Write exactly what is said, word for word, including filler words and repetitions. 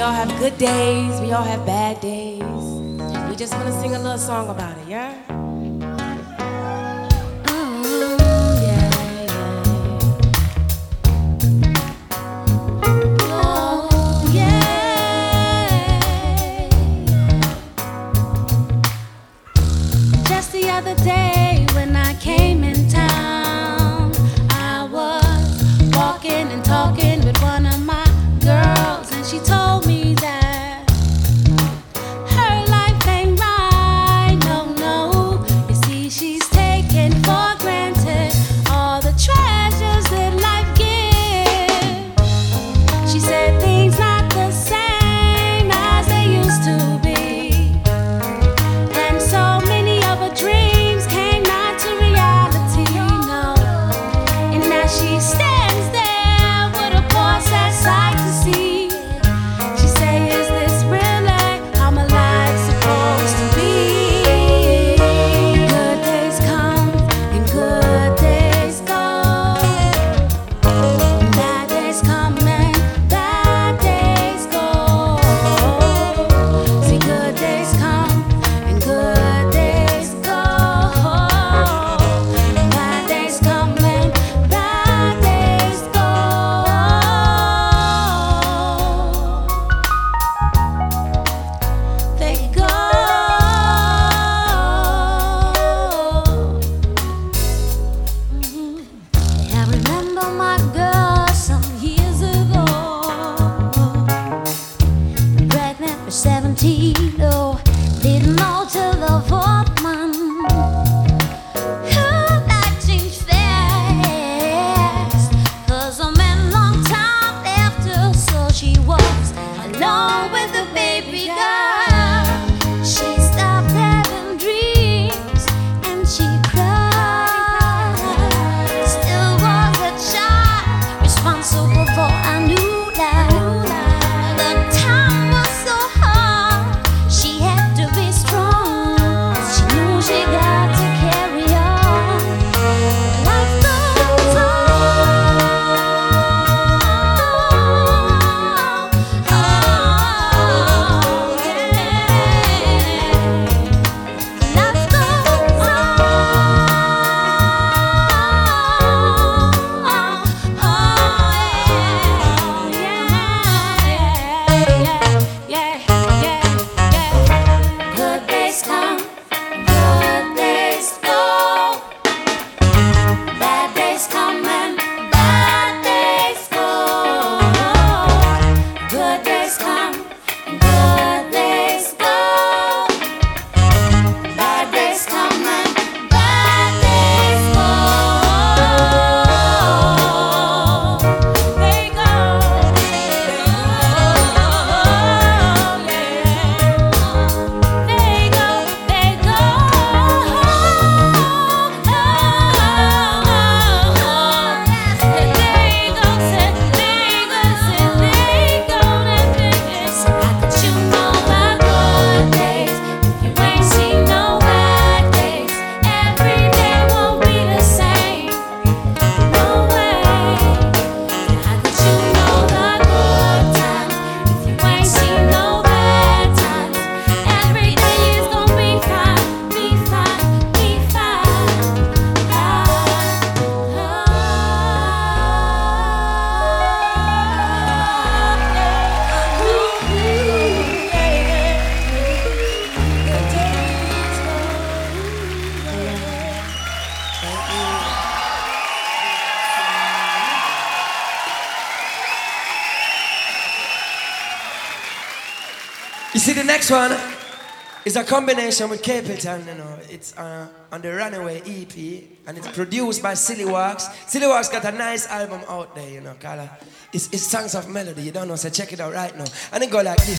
all have good days, we all have bad days. We just want to sing a little song about it, yeah? The other day when I came in town, I was walking and talking with one of my girls, and she told me that her life ain't right, no, no. You see, she's taking for granted all the treasures that life gives. She said things not the same as they used to be, and so many of her dreams came not to reality, no. And now she stands there with a poor sad sight to see. She say, is this really how my life's supposed to be? Good days come and good days go. Bad days come and bad days go. See, good days come and good days go. Bad days come and bad days go. They go. Mhm. I remember my girl some years ago, pregnant for seventeen, oh, didn't know till the fourth month. Her life changed fast, 'cause a man long time left her, so she was alone with the baby girl. She stopped having dreams and she cried. Still was a child responsible for a new life. The time was so hard, she had to be strong. She knew she got to carry on. Life goes on. Oh, yeah. Life goes on. Oh, yeah. Yeah, yeah, yeah. Good days come, good days go. Bad days come and bad days go. Good days come and good days go. Bad days come and bad days go. They go. They go, they go. You see, the next one is a combination with Capleton, you know. It's uh, on the Runaway E P, and it's produced by Silly Walks. Silly Walks got a nice album out there, you know, called, uh, it's, it's Songs of Melody. You don't know, so check it out right now. And it go like this.